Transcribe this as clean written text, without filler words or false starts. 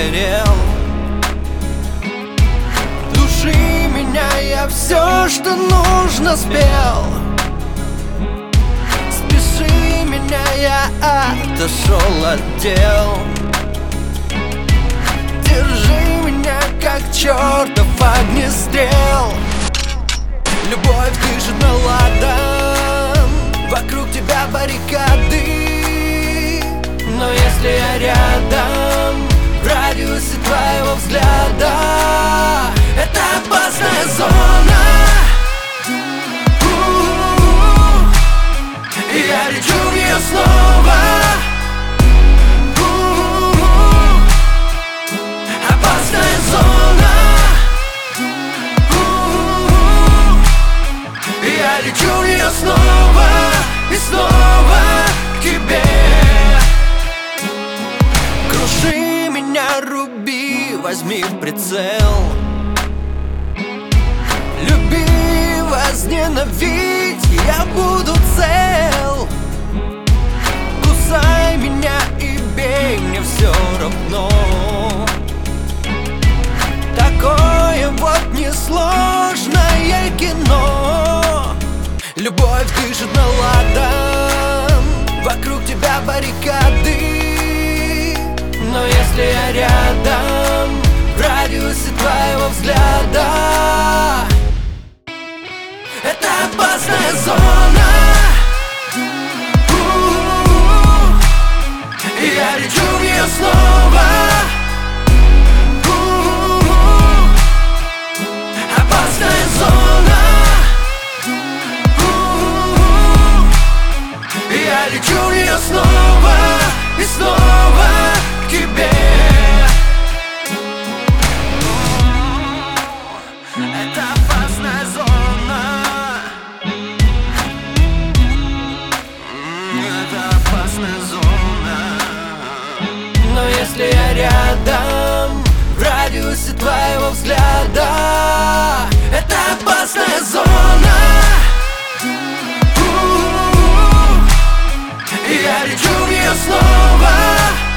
замерел. Души меня, я все, что нужно, спел. Спеши меня, я отошел от дел. Держи меня, как чертов огнестрел. Любовь дышит наладом, вокруг тебя баррикады. Но если я рядом, в радиусе твоего взгляда, это опасная зона. И я лечу в нее снова. Опасная зона. Я лечу в нее снова и снова к тебе. Круши меня, руби, возьми в прицел. Люби, возненавидь, я буду цел. Кусай меня и бей, мне все равно. Такое вот несложное кино. Любовь дышит наладом, вокруг тебя баррикады. Но если я рядом, в радиусе твоего взгляда, это опасная зона. И я лечу в нее снова. Опасная зона. Я лечу в нее снова и снова к тебе. Это опасная зона. Это опасная зона. Но если я рядом, в радиусе твоего взгляда, это опасная зона. И я лечу в нее снова.